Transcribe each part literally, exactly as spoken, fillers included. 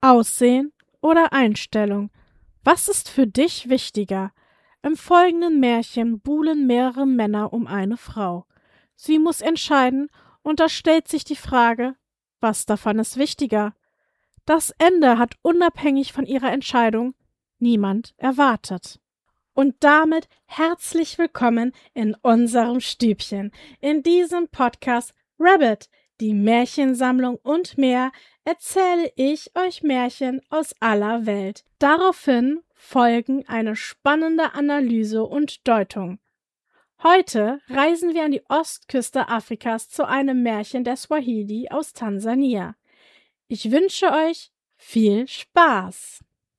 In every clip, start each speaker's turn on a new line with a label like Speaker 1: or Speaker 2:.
Speaker 1: Aussehen oder Einstellung? Was ist für dich wichtiger? Im folgenden Märchen buhlen mehrere Männer um eine Frau. Sie muss entscheiden und da stellt sich die Frage, was davon ist wichtiger? Das Ende hat unabhängig von ihrer Entscheidung niemand erwartet. Und damit herzlich willkommen in unserem Stübchen. In diesem Podcast Rabbit, die Märchensammlung und mehr, erzähle ich euch Märchen aus aller Welt. Daraufhin folgen eine spannende Analyse und Deutung. Heute reisen wir an die Ostküste Afrikas zu einem Märchen der Swahili aus Tansania. Ich wünsche euch viel Spaß!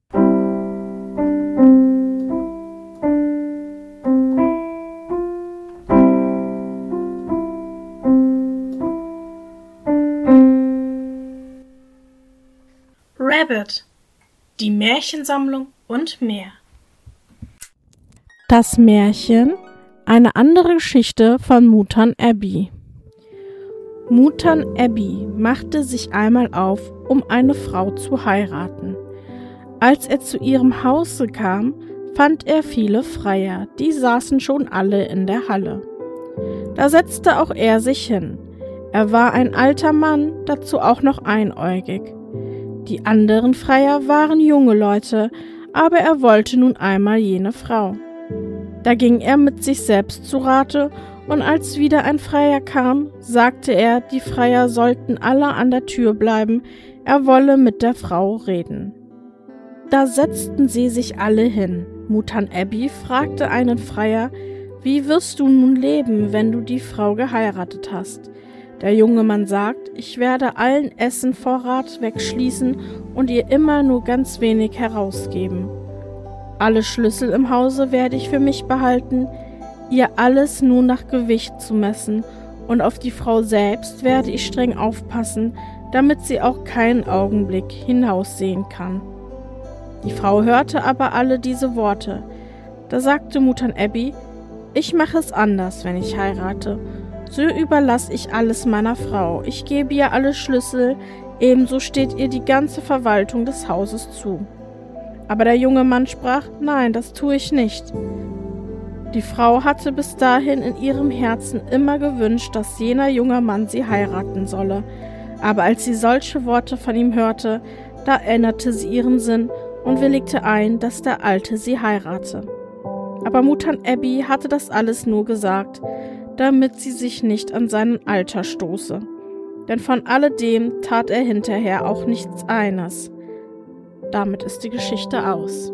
Speaker 1: Rabbit, die Märchensammlung und mehr. Das Märchen, eine andere Geschichte von Mutan Abbey. Mutan Abbey machte sich einmal auf, um eine Frau zu heiraten. Als er zu ihrem Hause kam, fand er viele Freier, die saßen schon alle in der Halle. Da setzte auch er sich hin. Er war ein alter Mann, dazu auch noch einäugig. Die anderen Freier waren junge Leute, aber er wollte nun einmal jene Frau. Da ging er mit sich selbst zu Rate, und als wieder ein Freier kam, sagte er, die Freier sollten alle an der Tür bleiben, er wolle mit der Frau reden. Da setzten sie sich alle hin. Mutan Abbey fragte einen Freier, wie wirst du nun leben, wenn du die Frau geheiratet hast? Der junge Mann sagt, ich werde allen Essenvorrat wegschließen und ihr immer nur ganz wenig herausgeben. Alle Schlüssel im Hause werde ich für mich behalten, ihr alles nur nach Gewicht zu messen, und auf die Frau selbst werde ich streng aufpassen, damit sie auch keinen Augenblick hinaussehen kann. Die Frau hörte aber alle diese Worte. Da sagte Mutan Abbey, ich mache es anders, wenn ich heirate. So überlasse ich alles meiner Frau. Ich gebe ihr alle Schlüssel, ebenso steht ihr die ganze Verwaltung des Hauses zu. Aber der junge Mann sprach, nein, das tue ich nicht. Die Frau hatte bis dahin in ihrem Herzen immer gewünscht, dass jener junge Mann sie heiraten solle. Aber als sie solche Worte von ihm hörte, da änderte sie ihren Sinn und willigte ein, dass der Alte sie heirate. Aber Mutan Abbey hatte das alles nur gesagt, damit sie sich nicht an seinen Alter stoße. Denn von alledem tat er hinterher auch nichts eines. Damit ist die Geschichte aus.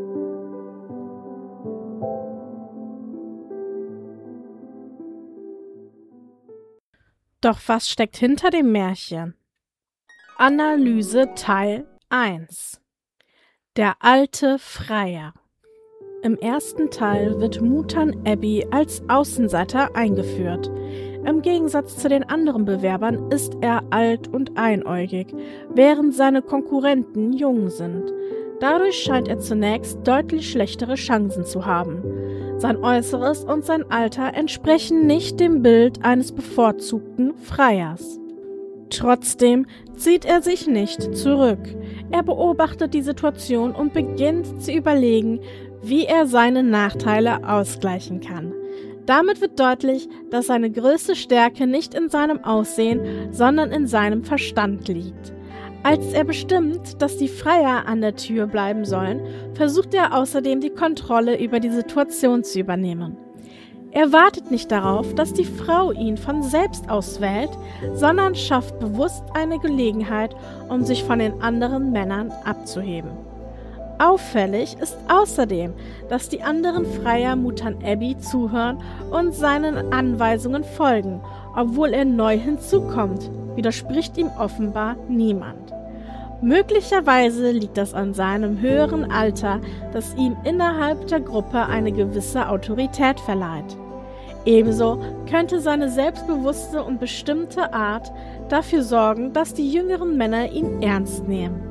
Speaker 1: Doch was steckt hinter dem Märchen? Analyse Teil eins. Der alte Freier. Im ersten Teil wird Mutan Abbey als Außenseiter eingeführt. Im Gegensatz zu den anderen Bewerbern ist er alt und einäugig, während seine Konkurrenten jung sind. Dadurch scheint er zunächst deutlich schlechtere Chancen zu haben. Sein Äußeres und sein Alter entsprechen nicht dem Bild eines bevorzugten Freiers. Trotzdem zieht er sich nicht zurück. Er beobachtet die Situation und beginnt zu überlegen, wie er seine Nachteile ausgleichen kann. Damit wird deutlich, dass seine größte Stärke nicht in seinem Aussehen, sondern in seinem Verstand liegt. Als er bestimmt, dass die Freier an der Tür bleiben sollen, versucht er außerdem die Kontrolle über die Situation zu übernehmen. Er wartet nicht darauf, dass die Frau ihn von selbst auswählt, sondern schafft bewusst eine Gelegenheit, um sich von den anderen Männern abzuheben. Auffällig ist außerdem, dass die anderen Freier Mutan Abbey zuhören und seinen Anweisungen folgen, obwohl er neu hinzukommt, widerspricht ihm offenbar niemand. Möglicherweise liegt das an seinem höheren Alter, das ihm innerhalb der Gruppe eine gewisse Autorität verleiht. Ebenso könnte seine selbstbewusste und bestimmte Art dafür sorgen, dass die jüngeren Männer ihn ernst nehmen.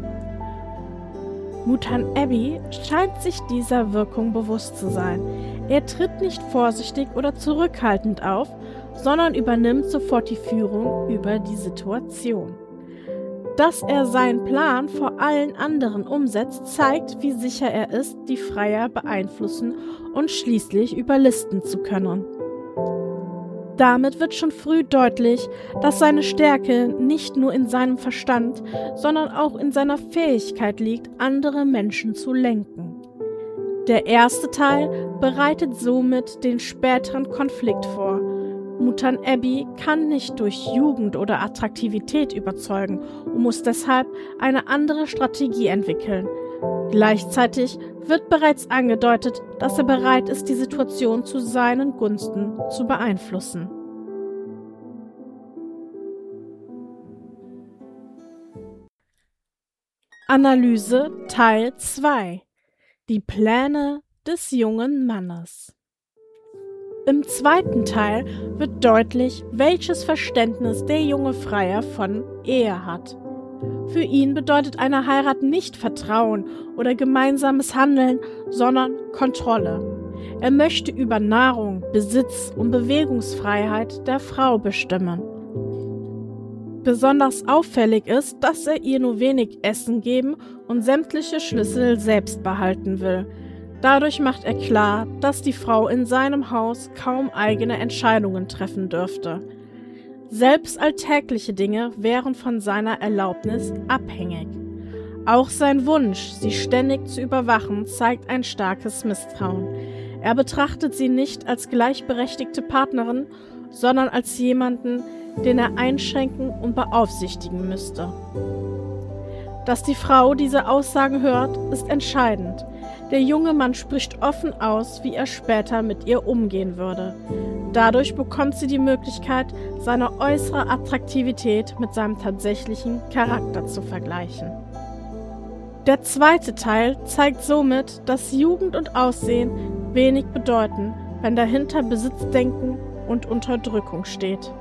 Speaker 1: Mutan Abbey scheint sich dieser Wirkung bewusst zu sein. Er tritt nicht vorsichtig oder zurückhaltend auf, sondern übernimmt sofort die Führung über die Situation. Dass er seinen Plan vor allen anderen umsetzt, zeigt, wie sicher er ist, die Freier beeinflussen und schließlich überlisten zu können. Damit wird schon früh deutlich, dass seine Stärke nicht nur in seinem Verstand, sondern auch in seiner Fähigkeit liegt, andere Menschen zu lenken. Der erste Teil bereitet somit den späteren Konflikt vor. Muthan Abbey kann nicht durch Jugend oder Attraktivität überzeugen und muss deshalb eine andere Strategie entwickeln. Gleichzeitig wird bereits angedeutet, dass er bereit ist, die Situation zu seinen Gunsten zu beeinflussen. Analyse Teil zwei: Die Pläne des jungen Mannes. Im zweiten Teil wird deutlich, welches Verständnis der junge Freier von Ehe hat. Für ihn bedeutet eine Heirat nicht Vertrauen oder gemeinsames Handeln, sondern Kontrolle. Er möchte über Nahrung, Besitz und Bewegungsfreiheit der Frau bestimmen. Besonders auffällig ist, dass er ihr nur wenig Essen geben und sämtliche Schlüssel selbst behalten will. Dadurch macht er klar, dass die Frau in seinem Haus kaum eigene Entscheidungen treffen dürfte. Selbst alltägliche Dinge wären von seiner Erlaubnis abhängig. Auch sein Wunsch, sie ständig zu überwachen, zeigt ein starkes Misstrauen. Er betrachtet sie nicht als gleichberechtigte Partnerin, sondern als jemanden, den er einschränken und beaufsichtigen müsste. Dass die Frau diese Aussagen hört, ist entscheidend. Der junge Mann spricht offen aus, wie er später mit ihr umgehen würde. Dadurch bekommt sie die Möglichkeit, seine äußere Attraktivität mit seinem tatsächlichen Charakter zu vergleichen. Der zweite Teil zeigt somit, dass Jugend und Aussehen wenig bedeuten, wenn dahinter Besitzdenken und Unterdrückung steht.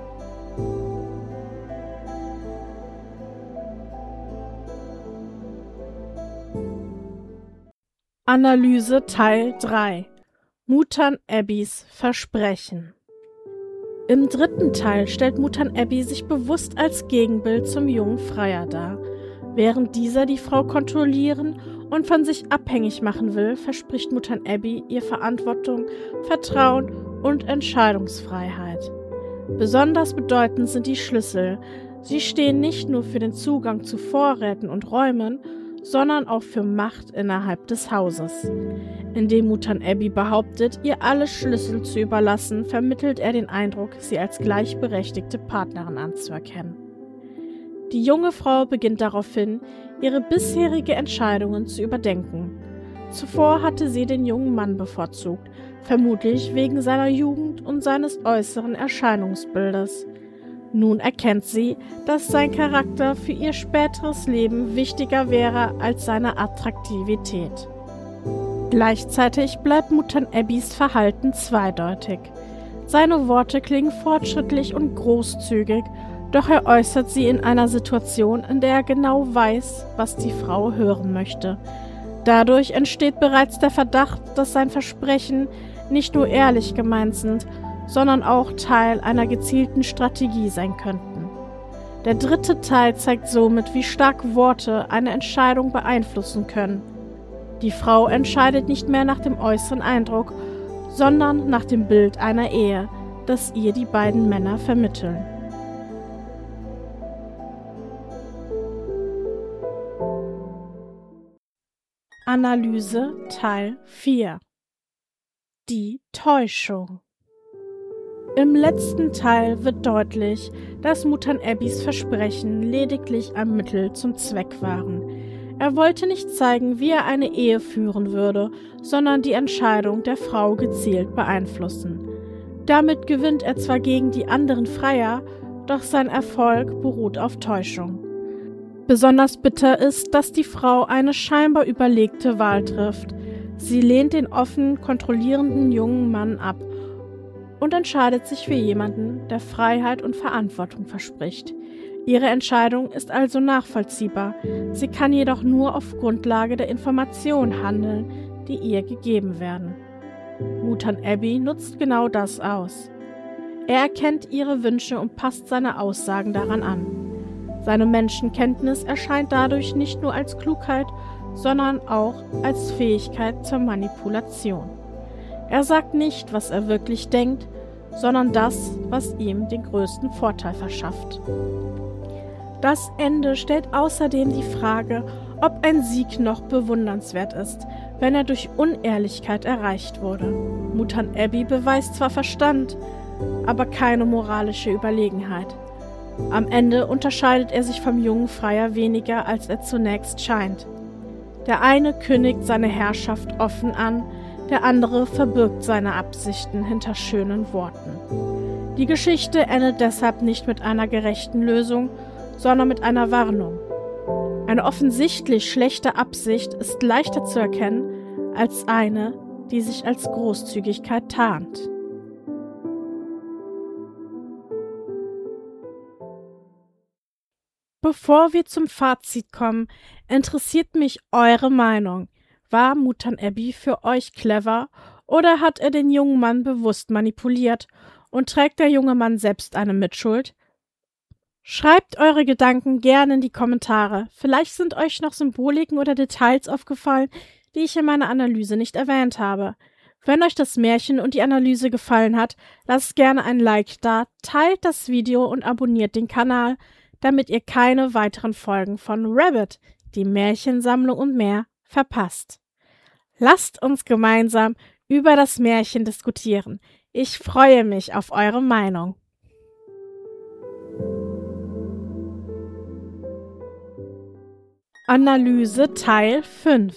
Speaker 1: Analyse Teil drei: Muthan Abbeys Versprechen. Im dritten Teil stellt Muthan Abbey sich bewusst als Gegenbild zum jungen Freier dar. Während dieser die Frau kontrollieren und von sich abhängig machen will, verspricht Muthan Abbey ihr Verantwortung, Vertrauen und Entscheidungsfreiheit. Besonders bedeutend sind die Schlüssel. Sie stehen nicht nur für den Zugang zu Vorräten und Räumen, sondern auch für Macht innerhalb des Hauses. Indem Muthan Abbey behauptet, ihr alle Schlüssel zu überlassen, vermittelt er den Eindruck, sie als gleichberechtigte Partnerin anzuerkennen. Die junge Frau beginnt daraufhin, ihre bisherige Entscheidungen zu überdenken. Zuvor hatte sie den jungen Mann bevorzugt, vermutlich wegen seiner Jugend und seines äußeren Erscheinungsbildes. Nun erkennt sie, dass sein Charakter für ihr späteres Leben wichtiger wäre als seine Attraktivität. Gleichzeitig bleibt Muthan Abbeys Verhalten zweideutig. Seine Worte klingen fortschrittlich und großzügig, doch er äußert sie in einer Situation, in der er genau weiß, was die Frau hören möchte. Dadurch entsteht bereits der Verdacht, dass sein Versprechen nicht nur ehrlich gemeint sind, sondern auch Teil einer gezielten Strategie sein könnten. Der dritte Teil zeigt somit, wie stark Worte eine Entscheidung beeinflussen können. Die Frau entscheidet nicht mehr nach dem äußeren Eindruck, sondern nach dem Bild einer Ehe, das ihr die beiden Männer vermitteln. Analyse Teil vier: Die Täuschung. Im letzten Teil wird deutlich, dass Muthan Abbeys Versprechen lediglich ein Mittel zum Zweck waren. Er wollte nicht zeigen, wie er eine Ehe führen würde, sondern die Entscheidung der Frau gezielt beeinflussen. Damit gewinnt er zwar gegen die anderen Freier, doch sein Erfolg beruht auf Täuschung. Besonders bitter ist, dass die Frau eine scheinbar überlegte Wahl trifft. Sie lehnt den offen kontrollierenden jungen Mann ab und entscheidet sich für jemanden, der Freiheit und Verantwortung verspricht. Ihre Entscheidung ist also nachvollziehbar, sie kann jedoch nur auf Grundlage der Informationen handeln, die ihr gegeben werden. Muthan Abbey nutzt genau das aus. Er erkennt ihre Wünsche und passt seine Aussagen daran an. Seine Menschenkenntnis erscheint dadurch nicht nur als Klugheit, sondern auch als Fähigkeit zur Manipulation. Er sagt nicht, was er wirklich denkt, sondern das, was ihm den größten Vorteil verschafft. Das Ende stellt außerdem die Frage, ob ein Sieg noch bewundernswert ist, wenn er durch Unehrlichkeit erreicht wurde. Mutant Abbey beweist zwar Verstand, aber keine moralische Überlegenheit. Am Ende unterscheidet er sich vom jungen Freier weniger, als er zunächst scheint. Der eine kündigt seine Herrschaft offen an, der andere verbirgt seine Absichten hinter schönen Worten. Die Geschichte endet deshalb nicht mit einer gerechten Lösung, sondern mit einer Warnung. Eine offensichtlich schlechte Absicht ist leichter zu erkennen als eine, die sich als Großzügigkeit tarnt. Bevor wir zum Fazit kommen, interessiert mich eure Meinung. War Mutant Abbey für euch clever oder hat er den jungen Mann bewusst manipuliert und trägt der junge Mann selbst eine Mitschuld? Schreibt eure Gedanken gerne in die Kommentare. Vielleicht sind euch noch Symboliken oder Details aufgefallen, die ich in meiner Analyse nicht erwähnt habe. Wenn euch das Märchen und die Analyse gefallen hat, lasst gerne ein Like da, teilt das Video und abonniert den Kanal, damit ihr keine weiteren Folgen von Rabbit, die Märchensammlung und mehr, verpasst. Lasst uns gemeinsam über das Märchen diskutieren. Ich freue mich auf eure Meinung. Analyse Teil fünf.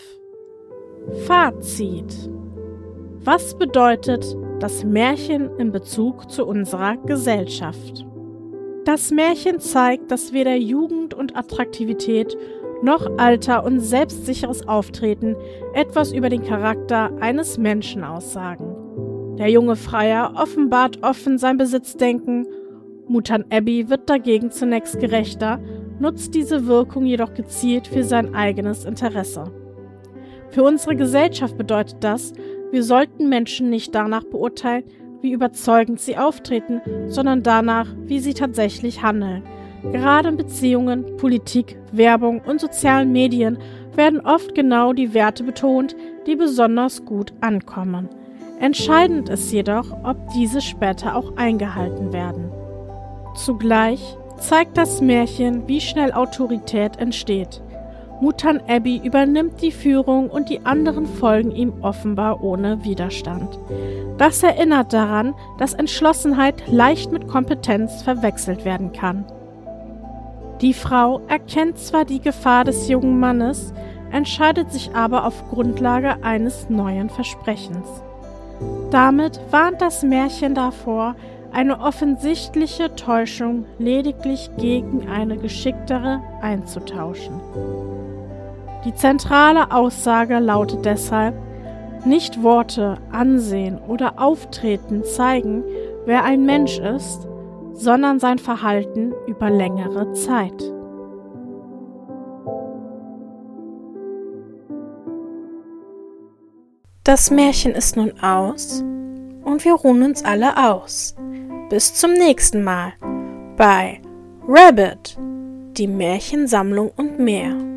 Speaker 1: Fazit. Was bedeutet das Märchen in Bezug zu unserer Gesellschaft? Das Märchen zeigt, dass weder Jugend und Attraktivität noch Alter und selbstsicheres Auftreten etwas über den Charakter eines Menschen aussagen. Der junge Freier offenbart offen sein Besitzdenken, Mutant Abbey wird dagegen zunächst gerechter, nutzt diese Wirkung jedoch gezielt für sein eigenes Interesse. Für unsere Gesellschaft bedeutet das, wir sollten Menschen nicht danach beurteilen, wie überzeugend sie auftreten, sondern danach, wie sie tatsächlich handeln. Gerade in Beziehungen, Politik, Werbung und sozialen Medien werden oft genau die Werte betont, die besonders gut ankommen. Entscheidend ist jedoch, ob diese später auch eingehalten werden. Zugleich zeigt das Märchen, wie schnell Autorität entsteht. Mutant Abbey übernimmt die Führung und die anderen folgen ihm offenbar ohne Widerstand. Das erinnert daran, dass Entschlossenheit leicht mit Kompetenz verwechselt werden kann. Die Frau erkennt zwar die Gefahr des jungen Mannes, entscheidet sich aber auf Grundlage eines neuen Versprechens. Damit warnt das Märchen davor, eine offensichtliche Täuschung lediglich gegen eine geschicktere einzutauschen. Die zentrale Aussage lautet deshalb: Nicht Worte, Ansehen oder Auftreten zeigen, wer ein Mensch ist, sondern sein Verhalten über längere Zeit. Das Märchen ist nun aus und wir ruhen uns alle aus. Bis zum nächsten Mal bei Rabbit, die Märchensammlung und mehr.